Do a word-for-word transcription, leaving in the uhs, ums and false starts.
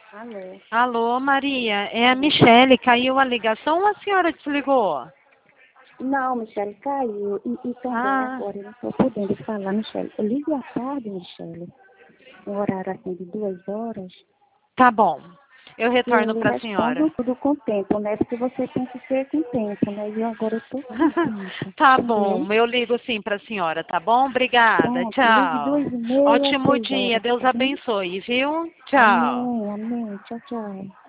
Alô? Alô, Maria, é a Michele. Caiu a ligação ou a senhora desligou? Não, Michele, caiu. E, e também Ah, agora eu não estou podendo falar, Michele. Ligue à tarde, Michele. Um horário assim de duas horas. tá bom. Eu Que eu retorno lhe para a senhora. respondo tudo com tempo, né? Porque você tem que ser com tempo, né? E eu agora estou sem tempo. Tá Entendeu? bom, eu ligo sim para a senhora, tá bom? Obrigada, Pronto, ligue tchau. duas e meia, Ótimo três dia, horas, Deus tá bem? abençoe, viu? Tchau. Amém, amém. Tchau, tchau.